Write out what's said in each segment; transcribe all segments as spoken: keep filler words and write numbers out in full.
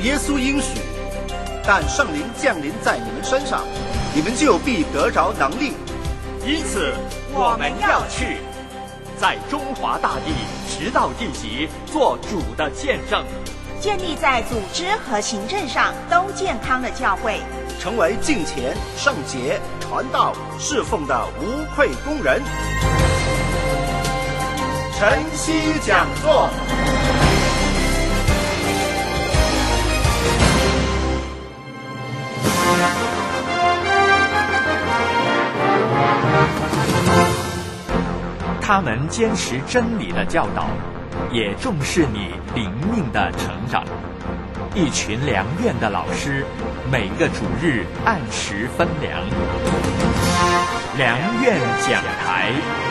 耶稣应许，但圣灵降临在你们身上，你们就必得着能力。 因此我们要去，在中华大地直到地极做主的见证， 建立在组织和行政上都健康的教会， 成为敬虔、圣洁、传道、侍奉的无愧工人。晨曦讲座。 他们坚持真理的教导，也重视你灵命的成长。一群良院的老师，每个主日按时分粮。良院讲台。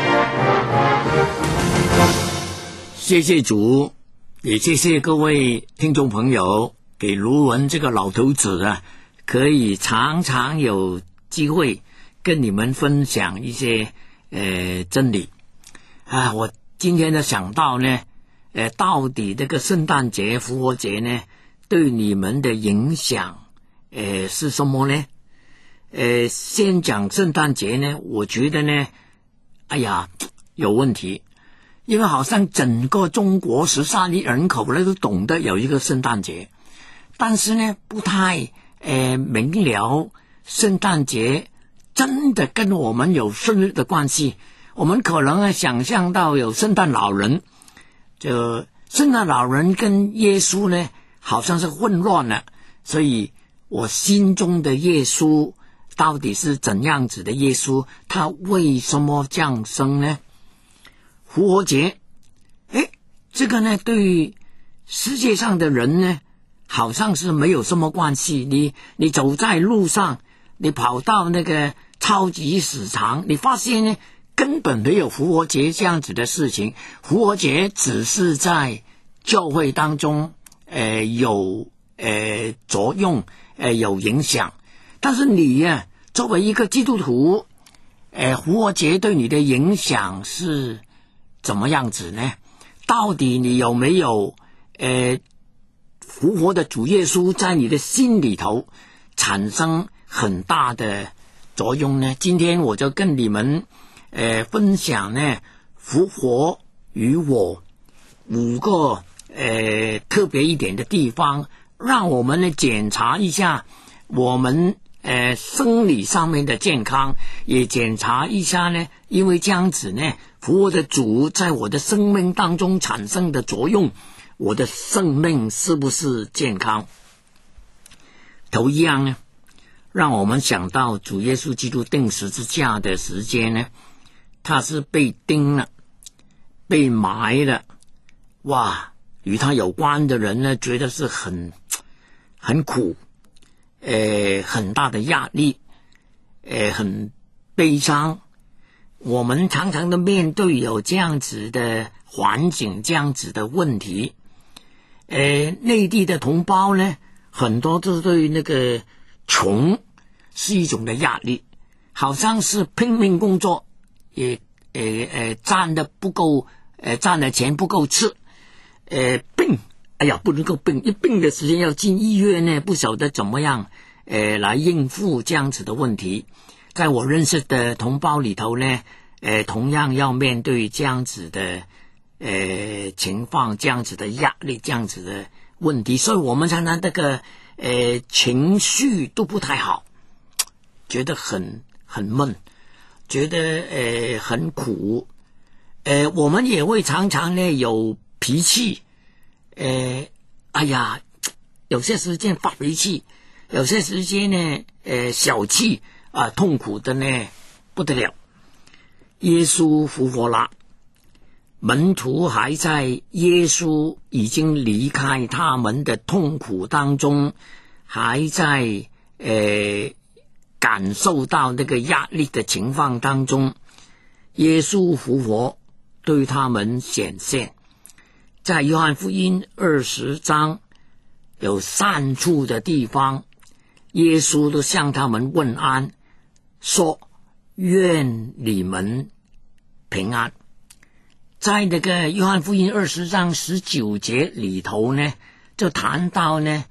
谢谢主，也谢谢各位听众朋友，给卢文这个老头子啊，可以常常有机会跟你们分享一些呃真理啊。我今天呢想到呢，呃，到底这个圣诞节、复活节呢，对你们的影响，呃，是什么呢？呃，先讲圣诞节呢，我觉得呢，哎呀，有问题，因为好像整个中国十三亿人口呢都懂得有一个圣诞节，但是呢，不太呃明了圣诞节真的跟我们有生日的关系。我们可能想象到有圣诞老人，就圣诞老人跟耶稣呢好像是混乱了，所以我心中的耶稣到底是怎样子的耶稣？他为什么降生呢？复活节，诶，这个呢对世界上的人呢好像是没有什么关系。你你走在路上，你跑到那个超级市场，你发现呢根本没有复活节这样子的事情。复活节只是在教会当中呃有呃作用，呃有影响。但是你呀、啊、作为一个基督徒，呃复活节对你的影响是怎么样子呢？到底你有没有呃复活的主耶稣在你的心里头产生很大的作用呢？今天我就跟你们呃分享呢复活与我五个呃特别一点的地方，让我们呢检查一下我们呃生理上面的健康，也检查一下呢，因为这样子呢复活的主在我的生命当中产生的作用，我的生命是不是健康。头一样呢，让我们想到主耶稣基督钉十字架的时间呢，他是被钉了，被埋了，哇，与他有关的人呢觉得是很很苦，呃很大的压力，呃很悲伤。我们常常的面对有这样子的环境，这样子的问题。呃内地的同胞呢，很多都对那个穷是一种的压力，好像是拼命工作也呃呃赚的不够，呃赚的钱不够吃，呃病，哎呀不能够病，一病的时间要进医院呢，不晓得怎么样呃来应付这样子的问题。在我认识的同胞里头呢，呃同样要面对这样子的呃情况，这样子的压力，这样子的问题，所以我们常常这个呃情绪都不太好，觉得很很闷，觉得呃很苦，呃我们也会常常呢有脾气，呃哎呀有些时间发脾气，有些时间呢呃小气啊、呃，痛苦的呢不得了。耶稣复活了，门徒还在耶稣已经离开他们的痛苦当中，还在呃感受到那个压力的情况当中，耶稣复活对他们显现。在约翰福音二十章有三处的地方，耶稣都向他们问安，说愿你们平安。在那个约翰福音二十章十九节里头呢，就谈到呢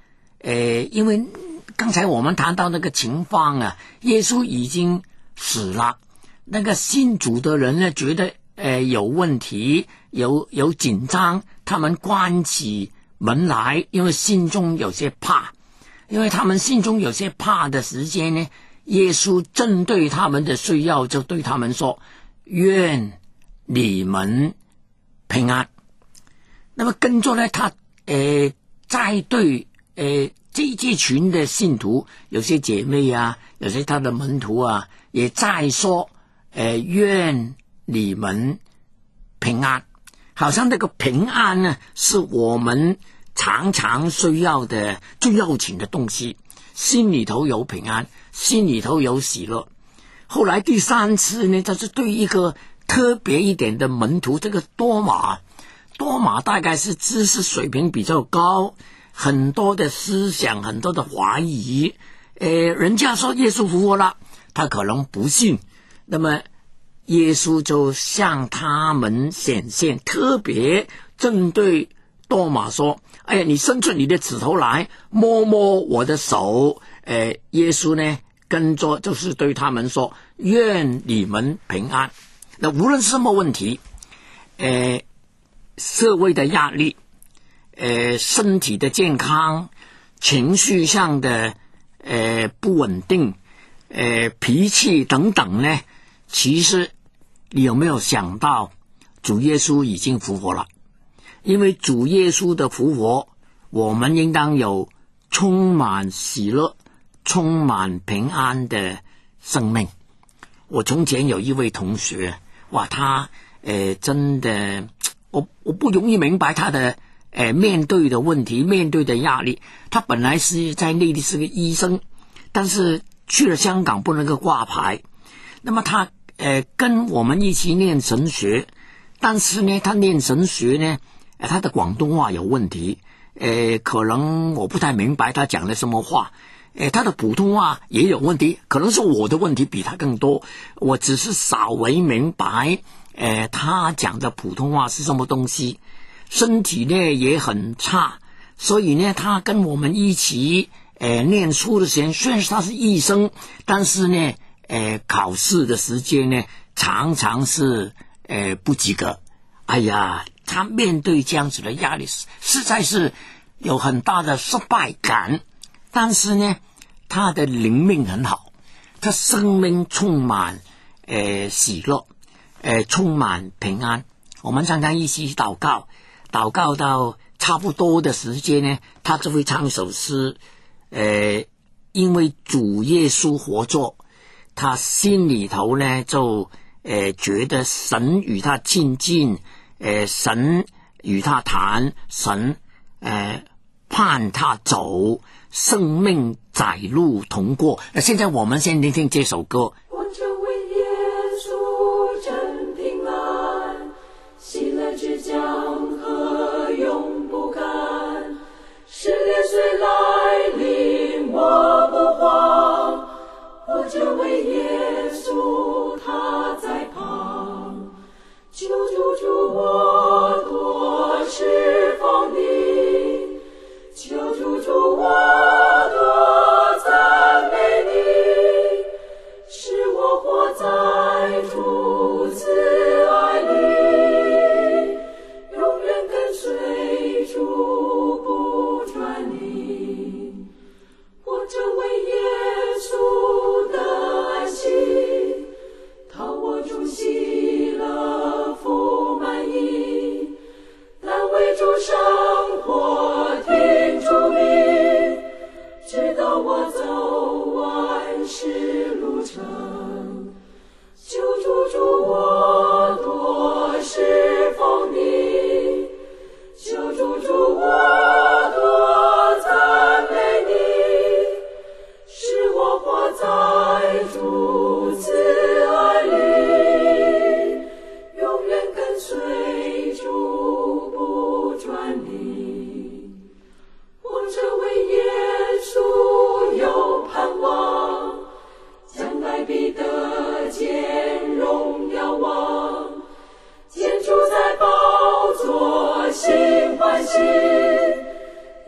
呃，因为刚才我们谈到那个情况啊，耶稣已经死了，那个信主的人呢，觉得呃有问题，有有紧张，他们关起门来，因为心中有些怕，因为他们心中有些怕的时间呢，耶稣针对他们的需要，就对他们说：愿你们平安。那么跟着呢，他呃再对呃这这群的信徒，有些姐妹啊，有些他的门徒啊，也再说呃愿你们平安。好像那个平安呢，是我们常常需要的最要紧的东西，心里头有平安，心里头有喜乐。后来第三次呢，这是对一个特别一点的门徒，这个多马，多马大概是知识水平比较高，很多的思想，很多的怀疑，呃，人家说耶稣复活了，他可能不信，那么耶稣就向他们显现，特别针对多马说：哎呀，你伸出你的指头来摸摸我的手。呃，耶稣呢跟着就是对他们说：愿你们平安。那无论是什么问题，呃，社会的压力，呃，身体的健康，情绪上的呃不稳定，呃，脾气等等呢，其实你有没有想到主耶稣已经复活了？因为主耶稣的复活，我们应当有充满喜乐，充满平安的生命。我从前有一位同学，哇，他呃真的，我我不容易明白他的呃面对的问题，面对的压力。他本来是在内地是个医生，但是去了香港不能够挂牌。那么他呃跟我们一起念神学，但是呢，他念神学呢，呃、他的广东话有问题，呃，可能我不太明白他讲的什么话。诶，他的普通话也有问题，可能是我的问题比他更多，我只是稍微明白诶他讲的普通话是什么东西。身体呢也很差，所以呢他跟我们一起诶念书的时间，虽然他是医生，但是呢诶考试的时间呢常常是诶不及格。哎呀，他面对这样子的压力，实在是有很大的失败感。但是呢，他的灵命很好，他生命充满呃喜乐，呃充满平安。我们常常一起祷告，祷告到差不多的时间呢，他就会唱首诗，呃，因为主耶稣活着，他心里头呢就呃觉得神与他亲近，呃神与他谈，神呃盼他走。生命窄路同过。那现在我们先听听这首歌。 我这位耶稣真平安，喜乐之江河永不干，试炼虽来临我不慌，我这位耶稣他在旁，求主主我多释放你，求主主我多赞美你，使我活在主慈爱里，永远跟随主不转离。我这位耶稣的安息，讨我主喜乐福满意，但为主生活听主命，直到我走完世路程。求主主我多释放你，求主主我多赞美你，使我活在主慈爱里，永远跟随主不转离。我这位耶稣有盼望，将来必得见荣耀望，见主在宝座心欢喜，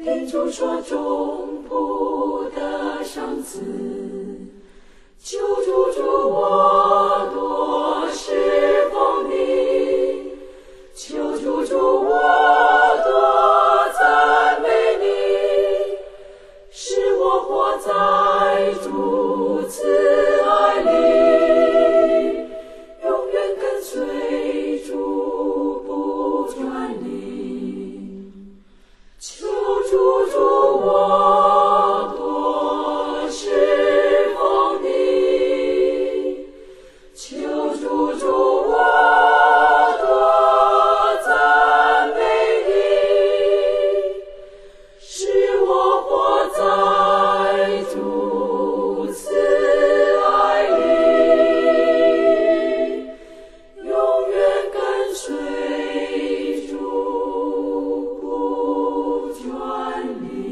听主说忠仆的赏赐，求主助我多侍奉你，求主助我多赞美你，使我活在主慈爱里，永远跟随主不转离。求主助我多侍奉你，求主助我多赞美你，使我活在主慈爱里，永远跟随主不转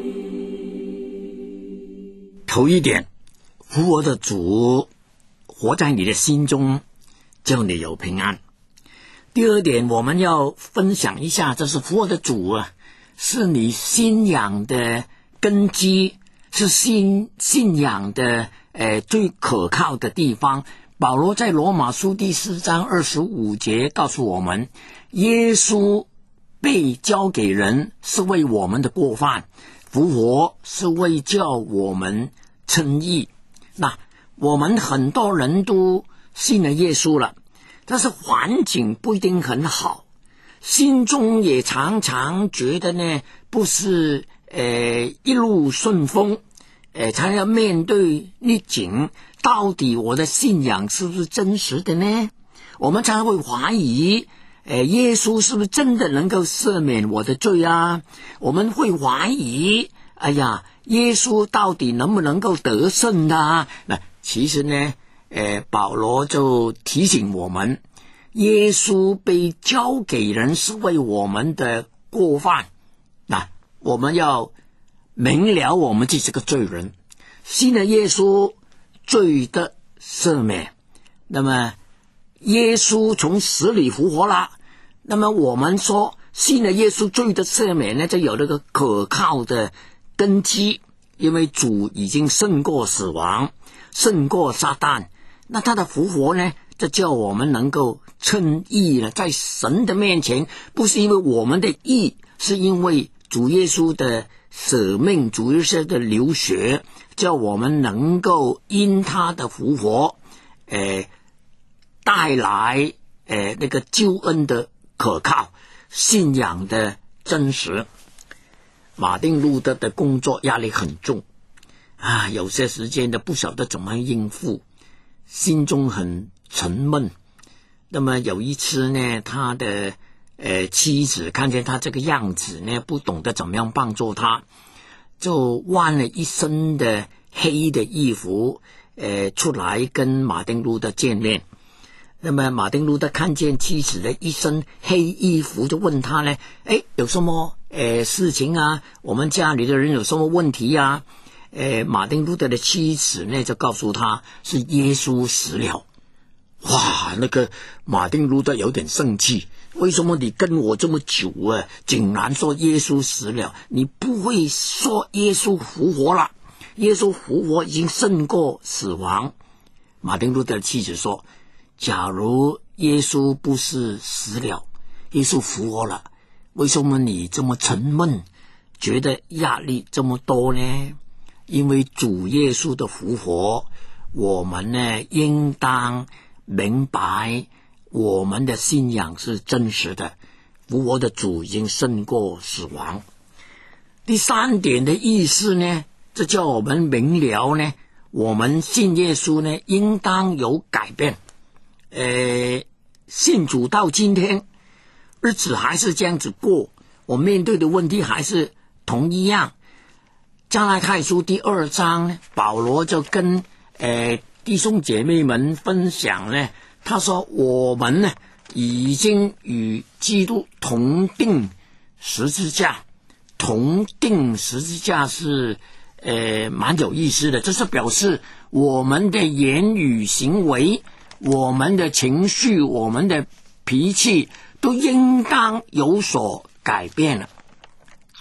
离。 头一点，复活的主活在你的心中，叫你有平安。第二点，我们要分享一下，这是复活的主啊，是你信仰的根基，是信信仰的呃最可靠的地方。保罗在罗马书第四章二十五节告诉我们，耶稣被交给人是为我们的过犯，复活是为叫我们称义。那我们很多人都信了耶稣了，但是环境不一定很好，心中也常常觉得呢不是呃一路顺风，呃常要面对逆境，到底我的信仰是不是真实的呢？我们常常会怀疑呃耶稣是不是真的能够赦免我的罪啊？我们会怀疑哎呀耶稣到底能不能够得胜啊？那其实呢呃保罗就提醒我们，耶稣被交给人是为我们的过犯。那我们要明了我们自己是个罪人，信了耶稣罪的赦免，那么耶稣从死里复活了，那么我们说信了耶稣罪的赦免呢，就有那个可靠的根基，因为主已经胜过死亡，胜过撒旦，那他的复活呢，这叫我们能够称义了，在神的面前，不是因为我们的义，是因为主耶稣的舍命，主耶稣的流血，叫我们能够因他的复活呃带来呃那个救恩的可靠，信仰的真实。马丁路德的工作压力很重啊，有些时间都不晓得怎么应付，心中很沉闷。那么有一次呢，他的呃妻子看见他这个样子呢，不懂得怎么样帮助他，就换了一身的黑的衣服呃出来跟马丁路德见面。那么马丁路德看见妻子的一身黑衣服，就问他呢，诶，有什么呃事情啊？我们家里的人有什么问题啊？呃马丁路德的妻子呢就告诉他是耶稣死了。哇，那个马丁路德有点生气，为什么你跟我这么久啊，竟然说耶稣死了？你不会说耶稣复活了？耶稣复活已经胜过死亡。马丁路德的妻子说，假如耶稣不是死了，耶稣复活了，为什么你这么沉闷，觉得压力这么多呢？因为主耶稣的复活，我们呢应当明白我们的信仰是真实的，复活的主已经胜过死亡。第三点的意思呢，这叫我们明了呢，我们信耶稣呢应当有改变。呃，信主到今天，日子还是这样子过，我面对的问题还是同一样。加拉太书第二章呢，保罗就跟呃弟兄姐妹们分享呢，他说我们呢已经与基督同定十字架。同定十字架是呃蛮有意思的，这是表示我们的言语行为，我们的情绪，我们的脾气都应当有所改变了。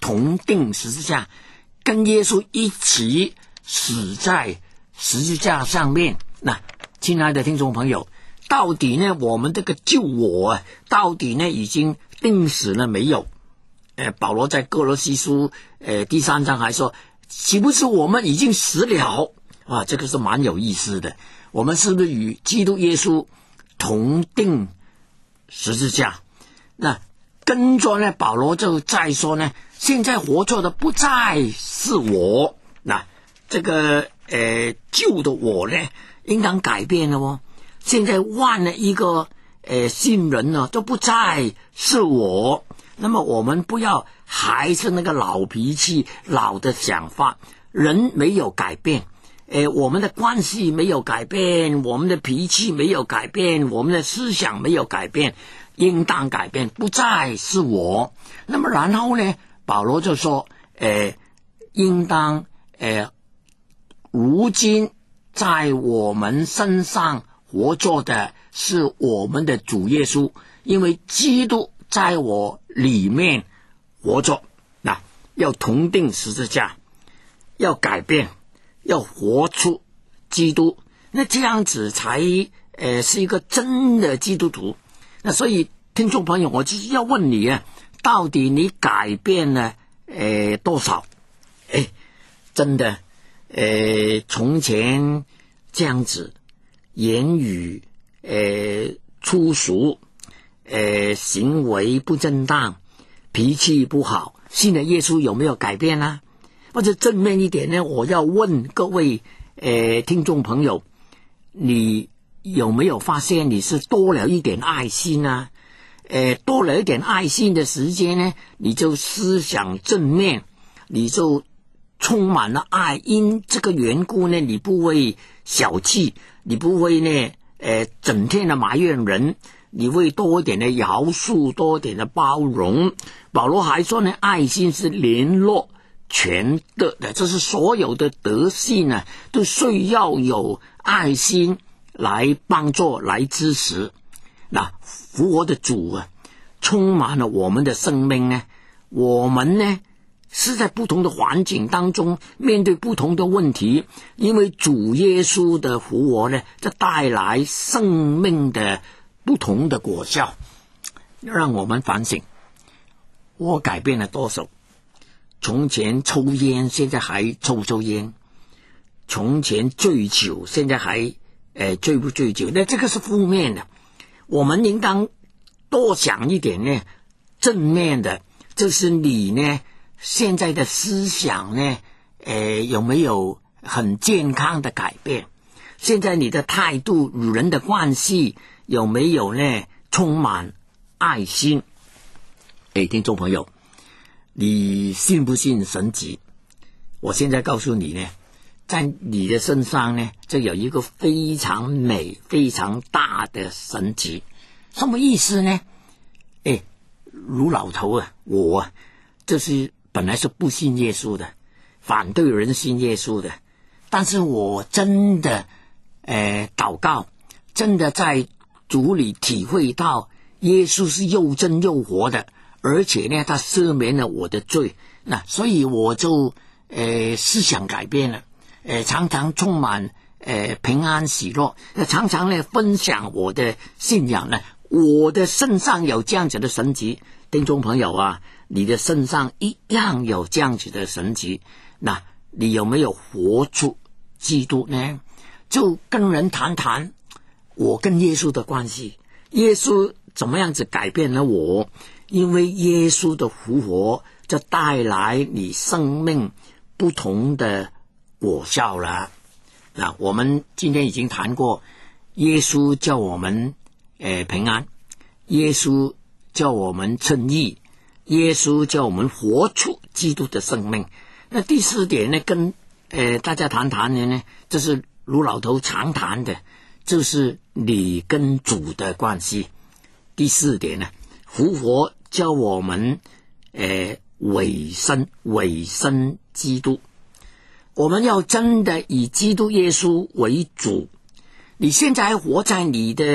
同定十字架，跟耶稣一起死在十字架上面。那亲爱的听众朋友，到底呢我们这个救我啊，到底呢已经定死了没有？呃，保罗在哥罗西书呃第三章还说，岂不是我们已经死了啊？这个是蛮有意思的。我们是不是与基督耶稣同定十字架？那跟着呢，保罗就再说呢，现在活着的不再是我，那这个呃旧的我呢，应当改变了哦。现在换了一个呃新人呢，就不再是我。那么我们不要还是那个老脾气、老的想法，人没有改变。呃，我们的关系没有改变，我们的脾气没有改变，我们的思想没有改变，应当改变，不再是我。那么然后呢，保罗就说，呃，应当呃，如今在我们身上活着的是我们的主耶稣，因为基督在我里面活着。那要同定十字架，要改变，要活出基督，那这样子才呃是一个真的基督徒。那所以听众朋友，我就是要问你啊，到底你改变了呃多少？哎，真的呃从前这样子言语呃粗俗，呃行为不正当，脾气不好，信了耶稣有没有改变呢？或者正面一点呢，我要问各位呃听众朋友，你有没有发现你是多了一点爱心啊？呃多了一点爱心的时间呢，你就思想正面，你就充满了爱，因这个缘故呢，你不会小气，你不会呢呃整天的埋怨人，你会多一点的饶恕，多一点的包容。保罗还说呢，爱心是联络全德的，这是所有的德性呢，都需要有爱心来帮助，来支持。那复活的主啊，充满了我们的生命呢，我们呢是在不同的环境当中面对不同的问题，因为主耶稣的复活呢，这带来生命的不同的果效，让我们反省，我改变了多少？从前抽烟，现在还抽抽烟；从前醉酒，现在还呃醉不醉酒？那这个是负面的。我们应当多想一点呢，正面的，就是你呢现在的思想呢，呃有没有很健康的改变？现在你的态度与人的关系有没有呢充满爱心？哎，听众朋友，你信不信神迹？我现在告诉你呢，在你的身上呢，这有一个非常美非常大的神迹。什么意思呢？哎，卢老头啊，我啊就是本来是不信耶稣的，反对人信耶稣的，但是我真的呃祷告，真的在主里体会到耶稣是又真又活的，而且呢他赦免了我的罪。那所以我就呃思想改变了，呃常常充满呃平安喜乐，那常常呢分享我的信仰呢，我的身上有这样子的神迹。听众朋友啊，你的身上一样有这样子的神迹，那你有没有活出基督呢？就跟人谈谈我跟耶稣的关系，耶稣怎么样子改变了我？因为耶稣的复活就带来你生命不同的果效了。那我们今天已经谈过，耶稣叫我们呃平安，耶稣叫我们称义，耶稣叫我们活出基督的生命。那第四点呢，跟呃大家谈谈的呢，这是卢老头常谈的，就是你跟主的关系。第四点呢，复活叫我们呃委身委身基督，我们要真的以基督耶稣为主。你现在还活在你的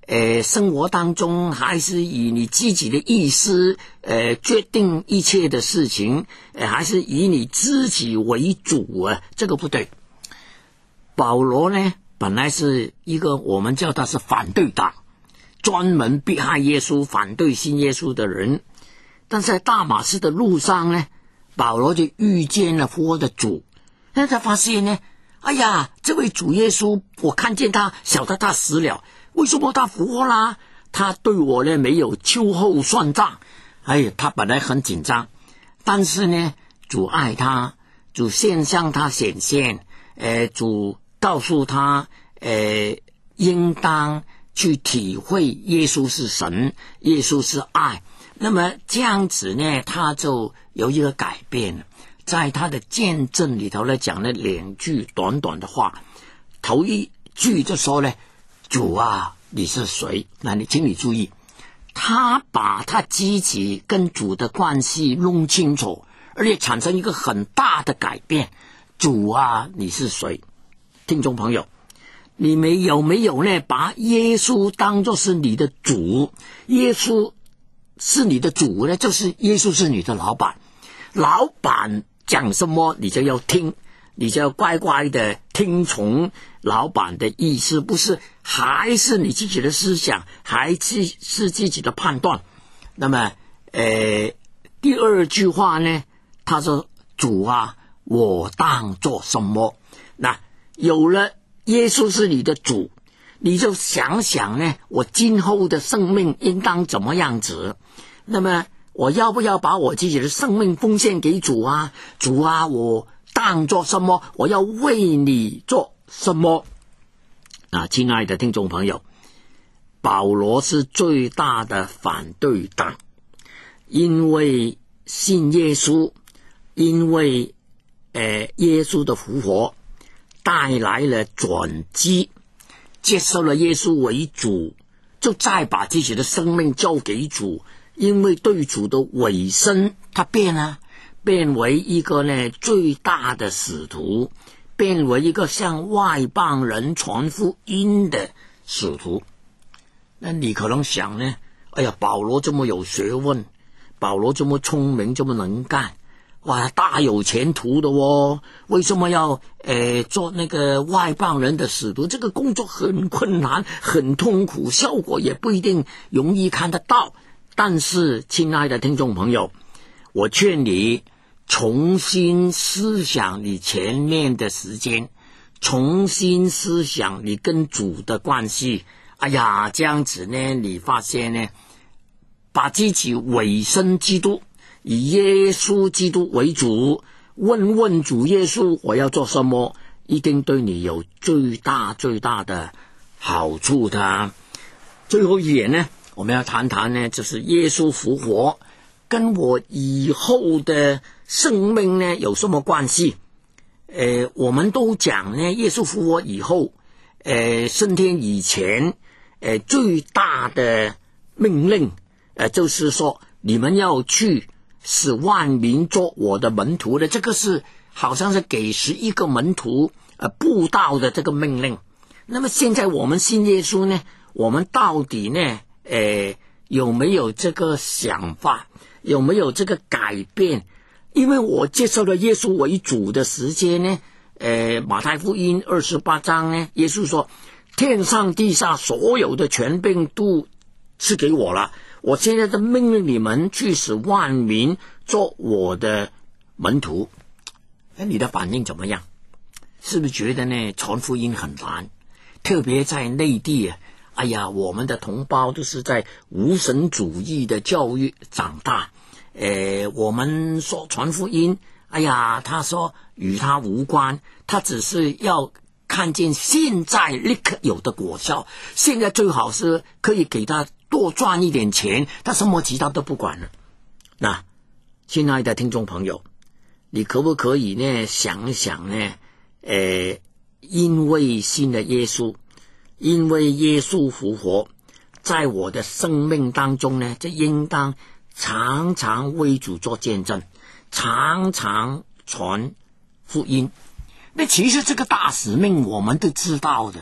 呃，生活当中还是以你自己的意思呃决定一切的事情，呃，还是以你自己为主啊？这个不对。保罗呢，本来是一个我们叫他是反对党，专门迫害耶稣、反对信耶稣的人。但是在大马士的路上呢，保罗就遇见了复活的主，那他发现呢，哎呀，这位主耶稣，我看见他，晓得他死了。为什么他复活啦？他对我呢没有秋后算账。哎呀，他本来很紧张，但是呢，主爱他，主先向他显现，呃，主告诉他，呃，应当去体会耶稣是神，耶稣是爱。那么这样子呢，他就有一个改变，在他的见证里头呢，讲了两句短短的话。头一句就说呢，主啊，你是谁？那你请你注意，他把他自己跟主的关系弄清楚，而且产生一个很大的改变。主啊，你是谁？听众朋友，你们有没有呢把耶稣当作是你的主？耶稣是你的主呢，就是耶稣是你的老板，老板讲什么你就要听，你就要乖乖的听从老板的意思，不是还是你自己的思想，还是是自己的判断。那么呃，第二句话呢，他说主啊，我当做什么？那有了耶稣是你的主，你就想想呢，我今后的生命应当怎么样子？那么我要不要把我自己的生命奉献给主啊？主啊，我当做什么？我要为你做什么？啊，亲爱的听众朋友，保罗是最大的反对党，因为信耶稣，因为呃耶稣的复活带来了转机，接受了耶稣为主，就再把自己的生命交给主，因为对主的委身，他变了，变为一个呢最大的使徒，变为一个向外邦人传福音的使徒。那你可能想呢，哎呀，保罗这么有学问，保罗这么聪明，这么能干，哇，大有前途的哦，为什么要呃做那个外邦人的使徒？这个工作很困难，很痛苦，效果也不一定容易看得到。但是亲爱的听众朋友，我劝你重新思想你前面的时间，重新思想你跟主的关系。哎呀，这样子呢，你发现呢，把自己委身基督，以耶稣基督为主，问问主耶稣我要做什么，一定对你有最大最大的好处的。最后一点呢，我们要谈谈呢，就是耶稣复活跟我以后的生命呢有什么关系？呃，我们都讲呢，耶稣复活以后，呃，升天以前，呃，最大的命令，呃，就是说你们要去使万民做我的门徒的，这个是好像是给十一个门徒呃布道的这个命令。那么现在我们信耶稣呢，我们到底呢，呃，有没有这个想法？有没有这个改变？因为我接受了耶稣为主的时间呢，呃，马太福音二十八章呢，耶稣说，天上地下所有的权柄都是给我了，我现在的命令你们去使万民做我的门徒。哎，你的反应怎么样？是不是觉得呢传福音很难？特别在内地啊，哎呀，我们的同胞都是在无神主义的教育长大，呃，我们说传福音，哎呀，他说与他无关，他只是要看见现在立刻有的果效，现在最好是可以给他多赚一点钱，他什么其他都不管了。那亲爱的听众朋友，你可不可以呢想一想呢，呃，因为信了耶稣，因为耶稣复活，在我的生命当中呢，就应当常常为主做见证，常常传福音。那其实这个大使命我们都知道的，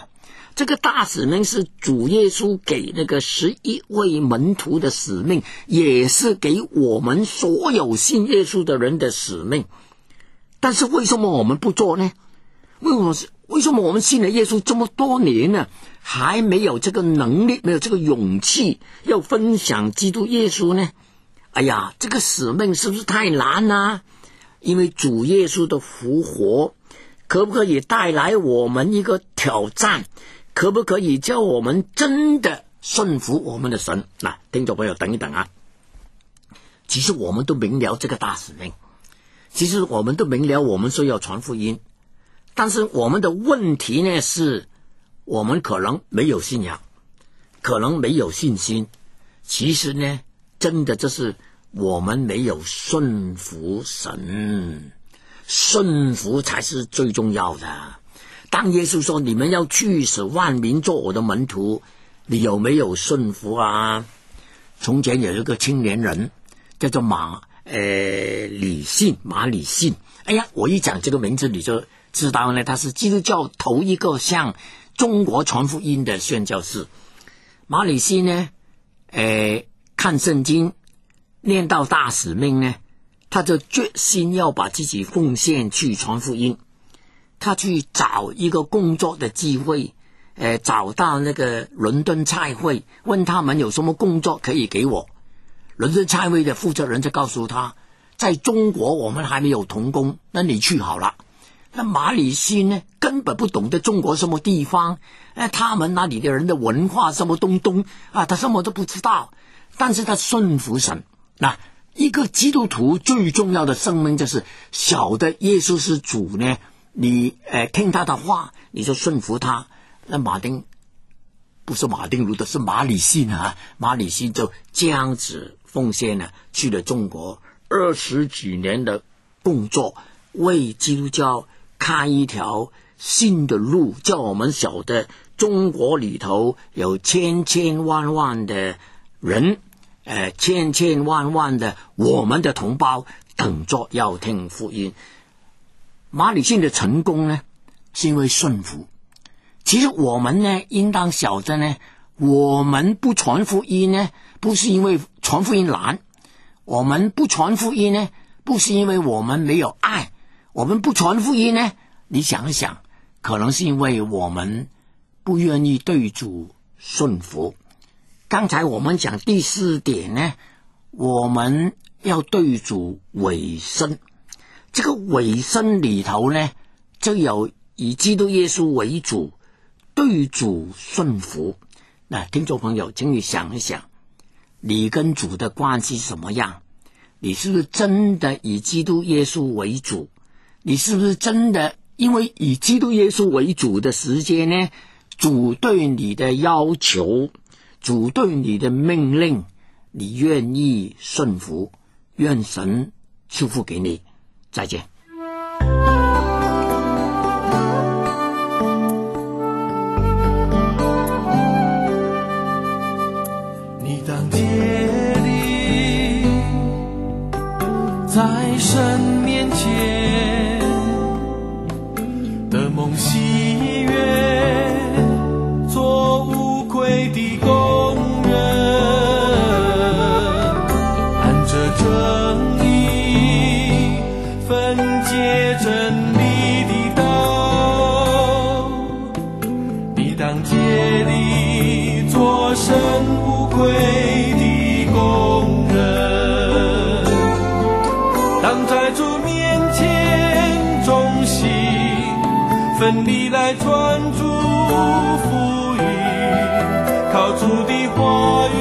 这个大使命是主耶稣给那个十一位门徒的使命，也是给我们所有信耶稣的人的使命。但是为什么我们不做呢？为什么为什么我们信了耶稣这么多年呢，还没有这个能力，没有这个勇气要分享基督耶稣呢？哎呀，这个使命是不是太难啊？因为主耶稣的复活可不可以带来我们一个挑战？可不可以叫我们真的顺服我们的神？那听众朋友等一等啊，其实我们都明了这个大使命，其实我们都明了我们说要传福音，但是我们的问题呢是我们可能没有信仰，可能没有信心，其实呢真的就是我们没有顺服神，顺服才是最重要的。当耶稣说你们要去使万民做我的门徒，你有没有顺服啊？从前有一个青年人叫做马呃李信马李信，哎呀，我一讲这个名字你就知道呢，他是基督教头一个向中国传福音的宣教士。马李信呢呃看圣经念到大使命呢，他就决心要把自己奉献去传福音。他去找一个工作的机会，呃，找到那个伦敦差会，问他们有什么工作可以给我。伦敦差会的负责人就告诉他，在中国我们还没有童工，那你去好了。那马里信呢，根本不懂得中国什么地方，呃、他们那里的人的文化什么东东啊，他什么都不知道。但是他顺服神。那一个基督徒最重要的生命就是晓得耶稣是主呢，你呃听他的话，你就顺服他。那马丁不是马丁路德，是马里信啊，马里信就这样子奉献了，去了中国二十几年的工作，为基督教开一条新的路，叫我们晓得中国里头有千千万万的人，呃，千千万万的我们的同胞等着要听福音。马里信的成功呢，是因为顺服。其实我们呢，应当晓得呢，我们不传福音呢，不是因为传福音难，我们不传福音呢，不是因为我们没有爱，我们不传福音呢，你想一想，可能是因为我们不愿意对主顺服。刚才我们讲第四点呢，我们要对主委身。这个委身里头呢，就有以基督耶稣为主，对主顺服。那听众朋友，请你想一想，你跟主的关系什么样？你是不是真的以基督耶稣为主？你是不是真的因为以基督耶稣为主的时间呢，主对你的要求，主对你的命令，你愿意顺服？愿神祝福给你。再见。 你当竭力在神面前的梦喜悦，做无愧的工人，按着正义分解真理的道，你当竭力做神无愧的工人，当在主面前忠心奋力来传主福音，靠主的话语